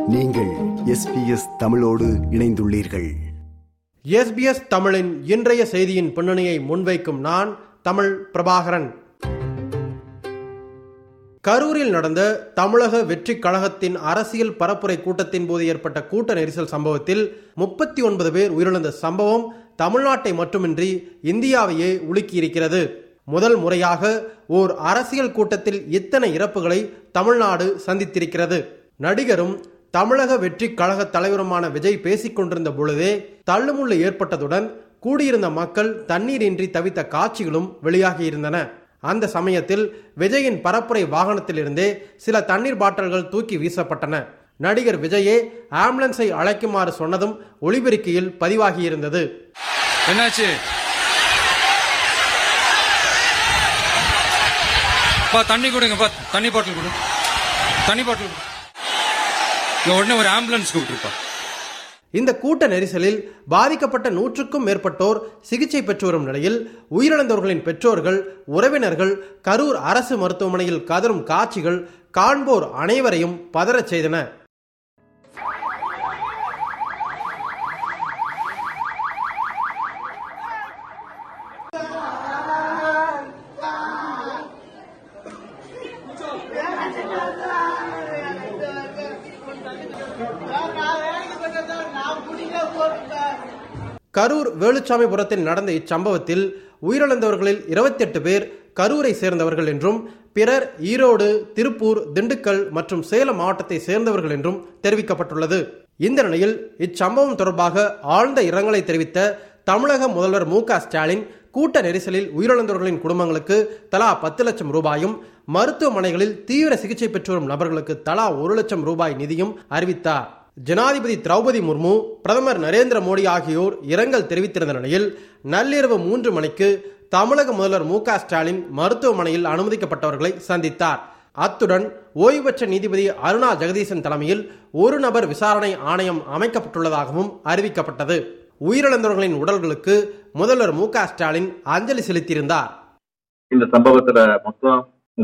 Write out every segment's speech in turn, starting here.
நீங்கள் SBS தமிழோடு இணைந்துள்ளீர்கள். SBS தமிழின் இன்றைய செய்தியின் பின்னணியை முன்வைக்கும் நான் தமிழ் பிரபாகரன். கரூரில் நடந்த தமிழக வெற்றி கழகத்தின் அரசியல் பரப்புரை கூட்டத்தின் போது ஏற்பட்ட கூட்ட நெரிசல் சம்பவத்தில் 39 பேர் உயிரிழந்த சம்பவம் தமிழ்நாட்டை மட்டுமின்றி இந்தியாவையே உலுக்கியிருக்கிறது. முதல் முறையாக ஓர் அரசியல் கூட்டத்தில் இத்தனை இறப்புகளை தமிழ்நாடு சந்தித்திருக்கிறது. நடிகரும் தமிழக வெற்றி கழக தலைவருமான விஜய் பேசிக் கொண்டிருந்த பொழுதே தள்ளுமுள்ளு ஏற்பட்டதுடன் கூடியிருந்த மக்கள் தண்ணீரின்றி தவித்த காட்சிகளும் வெளியாகியிருந்தன. அந்த சமயத்தில் விஜயின் பரப்புரை வாகனத்திலிருந்தே சில தண்ணீர் பாட்டில்கள் தூக்கி வீசப்பட்டன. நடிகர் விஜயே ஆம்புலன்ஸை அழைக்குமாறு சொன்னதும் ஒலிபெருக்கியில் பதிவாகியிருந்தது. என்னாச்சு? தண்ணி கொடுங்க, தண்ணி பாட்டில் கொடு, தண்ணி பாட்டில் கொடு. உடனே ஒரு ஆம்புலன்ஸ் கூப்பிட்டுருப்பா. இந்த கூட்ட நெரிசலில் பாதிக்கப்பட்ட 100க்கும் மேற்பட்டோர் சிகிச்சை பெற்று வரும் நிலையில் உயிரிழந்தவர்களின் பெற்றோர்கள், உறவினர்கள் கரூர் அரசு மருத்துவமனையில் கதறும் காட்சிகள் காண்போர் அனைவரையும் பதறச் செய்தன. கரூர் வேலுச்சாமிபுரத்தில் நடந்த இச்சம்பவத்தில் உயிரிழந்தவர்களில் 28 பேர் கரூரை சேர்ந்தவர்கள் என்றும் பிறர் ஈரோடு, திருப்பூர், திண்டுக்கல் மற்றும் சேலம் மாவட்டத்தை சேர்ந்தவர்கள் என்றும் தெரிவிக்கப்பட்டுள்ளது. இந்த நிலையில் இச்சம்பவம் தொடர்பாக ஆழ்ந்த இரங்கலை தெரிவித்த தமிழக முதல்வர் மு.க. ஸ்டாலின் கூட்ட நெரிசலில் உயிரிழந்தவர்களின் குடும்பங்களுக்கு தலா 10 லட்சம் ரூபாயும், மருத்துவமனைகளில் தீவிர சிகிச்சை பெற்று வரும் நபர்களுக்கு தலா 1 லட்சம் ரூபாய் நிதியும் அறிவித்தார். ஜனாதிபதி திரௌபதி முர்மு, பிரதமர் நரேந்திர மோடி ஆகியோர் இரங்கல் தெரிவித்திருந்த நிலையில் நள்ளிரவு 3 மணிக்கு தமிழக முதல்வர் மு.க. ஸ்டாலின் மருத்துவமனையில் அனுமதிக்கப்பட்டவர்களை சந்தித்தார். அத்துடன் ஓய்வு பெற்ற நீதிபதி அருணா ஜெகதீசன் தலைமையில் ஒரு நபர் விசாரணை ஆணையம் அமைக்கப்பட்டுள்ளதாகவும் அறிவிக்கப்பட்டது. உயிரிழந்தவர்களின் உடல்களுக்கு முதல்வர் மு.க. ஸ்டாலின் அஞ்சலி செலுத்தியிருந்தார். இந்த சம்பவத்துல மொத்தம்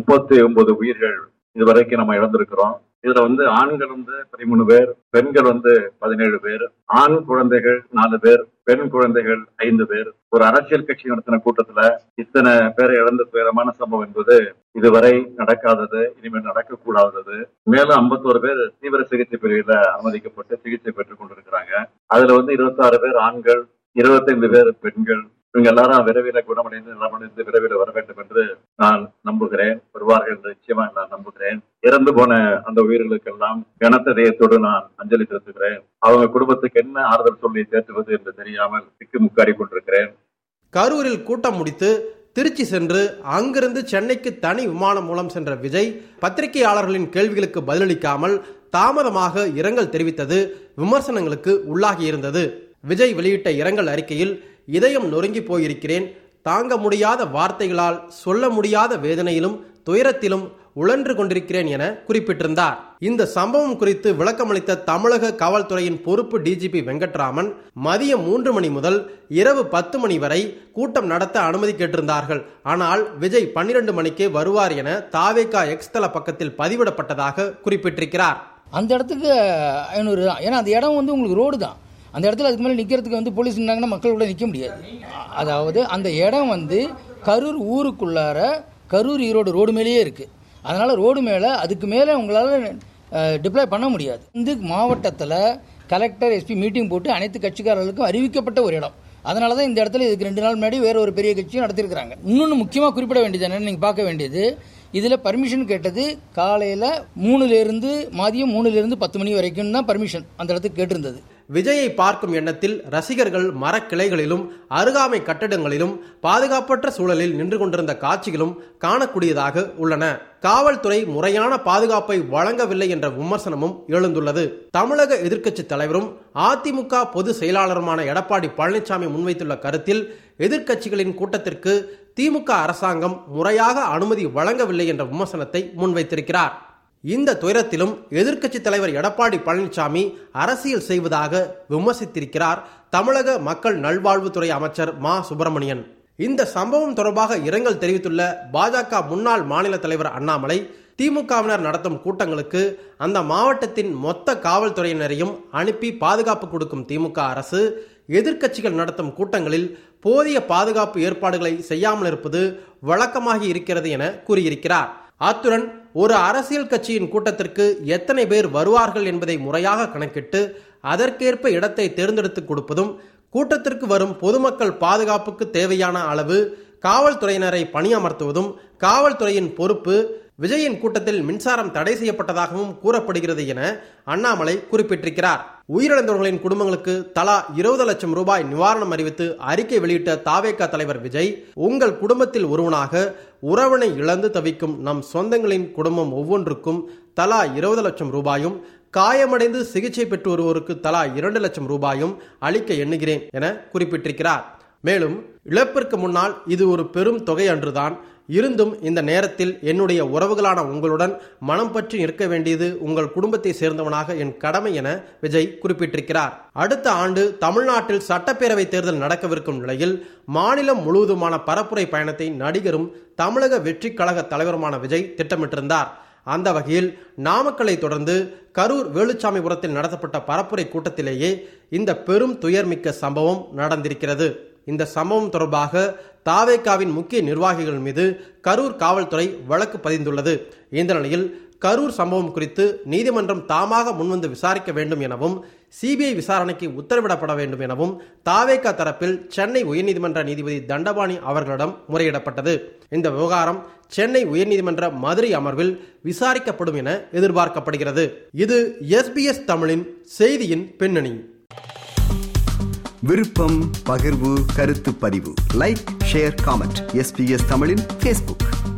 39 உயிர்கள் இதுவரைக்கும் நம்ம இழந்திருக்கிறோம். இதுல ஆண்கள் 13 பேர், பெண்கள் 17 பேர், ஆண் குழந்தைகள் 4 பேர், பெண் குழந்தைகள் 5 பேர். ஒரு அரசியல் கட்சி நடத்தின கூட்டத்துல இத்தனை பேரை இழந்த துயரமான சம்பவம் என்பது இதுவரை நடக்காதது, இனிமேல் நடக்கக்கூடாதது. மேலும் 51 பேர் தீவிர சிகிச்சை பிரிவில் அனுமதிக்கப்பட்டு சிகிச்சை பெற்றுக் கொண்டிருக்கிறாங்க. அதுல 26 பேர் ஆண்கள், 25 பேர் பெண்கள். இவங்க எல்லாரும் விரைவில் குணமடைந்து நலமடைந்து விரைவில் வர வேண்டும் என்று நான் நம்புகிறேன். வருவார்கள் என்று நிச்சயமா நான் நம்புகிறேன். இறந்து போன அந்த உயிர்களுக்கெல்லாம் கனத்த இதயத்தோடு நான் அஞ்சலி செலுத்துகிறேன். அவங்க குடும்பத்துக்கு என்ன ஆறுதல் சொல்லி தேற்றுவது என்று தெரியாமல் திக்கு முக்காடி கொண்டிருக்கிறேன். கரூரில் கூட்டம் முடித்து திருச்சி சென்று அங்கிருந்து சென்னைக்கு தனி விமானம் மூலம் சென்ற விஜய் பத்திரிகையாளர்களின் கேள்விகளுக்கு பதிலளிக்காமல் தாமதமாக இரங்கல் தெரிவித்தது விமர்சனங்களுக்கு உள்ளாகியிருந்தது. விஜய் வெளியிட்ட இரங்கல் அறிக்கையில், இதயம் நொறுங்கி போயிருக்கிறேன், தாங்க முடியாத வார்த்தைகளால் சொல்ல முடியாத வேதனையிலும் துயரத்திலும் உழன்று கொண்டிருக்கிறேன் என குறிப்பிட்டிருந்தார். இந்த சம்பவம் குறித்து விளக்கமளித்த தமிழக காவல்துறையின் பொறுப்பு டிஜிபி வெங்கட்ராமன், மதியம் 3 மணி முதல் இரவு 10 மணி வரை கூட்டம் நடத்த அனுமதி கேட்டிருந்தார்கள். ஆனால் விஜய் 12 மணிக்கே வருவார் என தாவேகா எக்ஸ் தள பக்கத்தில் பதிவிடப்பட்டதாக குறிப்பிட்டிருக்கிறார். அந்த இடத்துக்கு 500 தான். ஏன்னா அந்த இடம் உங்களுக்கு ரோடு தான். அந்த இடத்துல அதுக்கு மேலே நிற்கிறதுக்கு போலீஸ் இருந்தாங்கன்னா மக்கள் கூட நிற்க முடியாது. அதாவது அந்த இடம் கரூர் ஊருக்குள்ளார கரூர் ஈரோடு ரோடு மேலேயே இருக்குது. அதனால் ரோடு மேலே அதுக்கு மேலே உங்களால் டிப்ளாய் பண்ண முடியாது. மாவட்டத்தில் கலெக்டர், எஸ்பி மீட்டிங் போட்டு அனைத்து கட்சிக்காரர்களுக்கும் அறிவிக்கப்பட்ட ஒரு இடம். அதனால தான் இந்த இடத்துல இதுக்கு 2 நாள் முன்னாடி வேற ஒரு பெரிய கட்சியும் நடத்திருக்கிறாங்க. இன்னொன்று முக்கியமாக குறிப்பிட வேண்டியது என்னன்னு நீங்கள் பார்க்க வேண்டியது, இதில் பர்மிஷன் கேட்டது காலையில் 3லிருந்து மதியம் 3லிருந்து 10 மணி வரைக்கும் தான் பர்மிஷன் அந்த இடத்துக்கு கேட்டிருந்தது. விஜயை பார்க்கும் எண்ணத்தில் ரசிகர்கள் மரக்கிளைகளிலும் அருகாமை கட்டடங்களிலும் பாதுகாப்பற்ற சூழலில் நின்று கொண்டிருந்த காட்சிகளும் காணக்கூடியதாக உள்ளன. காவல்துறை முறையான பாதுகாப்பை வழங்கவில்லை என்ற விமர்சனமும் எழுந்துள்ளது. தமிழக எதிர்க்கட்சி தலைவரும் அதிமுக பொதுச் செயலாளருமான எடப்பாடி பழனிசாமி முன்வைத்துள்ள கருத்தில் எதிர்க்கட்சிகளின் கூட்டத்திற்கு திமுக அரசாங்கம் முறையாக அனுமதி வழங்கவில்லை என்ற விமர்சனத்தை முன்வைத்திருக்கிறார். இந்த துயரத்திலும் எதிர்க்கட்சி தலைவர் எடப்பாடி பழனிசாமி அரசியல் செய்வதாக விமர்சித்திருக்கிறார் தமிழக மக்கள் நல்வாழ்வுத்துறை அமைச்சர் மா. சுப்பிரமணியன். இந்த சம்பவம் தொடர்பாக இரங்கல் தெரிவித்துள்ள பாஜக முன்னாள் மாநில தலைவர் அண்ணாமலை, திமுகவினர் நடத்தும் கூட்டங்களுக்கு அந்த மாவட்டத்தின் மொத்த காவல்துறையினரையும் அனுப்பி பாதுகாப்பு கொடுக்கும் திமுக அரசு எதிர்க்கட்சிகள் நடத்தும் கூட்டங்களில் போதிய பாதுகாப்பு ஏற்பாடுகளை செய்யாமல் இருப்பது வழக்கமாகி இருக்கிறது என கூறியிருக்கிறார். அத்துடன் ஒரு அரசியல் கட்சியின் கூட்டத்திற்கு எத்தனை பேர் வருவார்கள் என்பதை முறையாக கணக்கிட்டு அதற்கேற்ப இடத்தை தேர்ந்தெடுத்து கொடுப்பதும், கூட்டத்திற்கு வரும் பொதுமக்கள் பாதுகாப்புக்கு தேவையான அளவு காவல்துறையினரை பணியமர்த்துவதும் காவல்துறையின் பொறுப்பு. விஜயின் கூட்டத்தில் மின்சாரம் தடை செய்யப்பட்டதாகவும் கூறப்படுகிறது என அண்ணாமலை குறிப்பிட்டிருக்கிறார். உயிரிழந்தவர்களின் குடும்பங்களுக்கு தலா 20 லட்சம் ரூபாய் நிவாரணம் அறிவித்து அறிக்கை வெளியிட்ட தாவேகா தலைவர் விஜய், உங்கள் குடும்பத்தில் ஒருவனாக உறவினை இழந்து தவிக்கும் நம் சொந்தங்களின் குடும்பம் ஒவ்வொன்றுக்கும் தலா 20 லட்சம் ரூபாயும், காயமடைந்து சிகிச்சை பெற்று வருவோருக்கு தலா 2 லட்சம் ரூபாயும் அளிக்க எண்ணுகிறேன் என குறிப்பிட்டிருக்கிறார். மேலும், இழப்பிற்கு முன்னால் இது ஒரு பெரும் தொகை அன்றுதான். இருந்தும் இந்த நேரத்தில் என்னுடைய உறவுகளான உங்களுடன் மனம் பற்றி நிற்க வேண்டியது உங்கள் குடும்பத்தை சேர்ந்தவனாக என் கடமை என விஜய் குறிப்பிட்டிருக்கிறார். அடுத்த ஆண்டு தமிழ்நாட்டில் சட்டப்பேரவை தேர்தல் நடக்கவிருக்கும் நிலையில் மாநிலம் முழுவதுமான பரப்புரை பயணத்தை நடிகரும் தமிழக வெற்றி கழக தலைவருமான விஜய் திட்டமிட்டிருந்தார். அந்த வகையில் நாமக்கலை தொடர்ந்து கரூர் வேலுச்சாமிபுரத்தில் நடத்தப்பட்ட பரப்புரை கூட்டத்திலேயே இந்த பெரும் துயர்மிக்க சம்பவம் நடந்திருக்கிறது. இந்த சம்பவம் தொடர்பாக தாவேகாவின் முக்கிய நிர்வாகிகள் மீது கரூர் காவல்துறை வழக்கு பதிந்துள்ளது. இந்த நிலையில் கரூர் சம்பவம் குறித்து நீதிமன்றம் தாமாக முன்வந்து விசாரிக்க வேண்டும் எனவும் சிபிஐ விசாரணைக்கு உத்தரவிடப்பட வேண்டும் எனவும் தாவேகா தரப்பில் சென்னை உயர்நீதிமன்ற நீதிபதி தண்டபாணி அவர்களிடம் முறையிடப்பட்டது. இந்த விவகாரம் சென்னை உயர்நீதிமன்ற மதுரை அமர்வில் விசாரிக்கப்படும் என எதிர்பார்க்கப்படுகிறது. இது SBS தமிழின் செய்தியின் பின்னணி. விருப்பம், பகிர்வு, கருத்து பதிவு, லைக், ஷேர், காமெண்ட். SBS தமிழின் Facebook.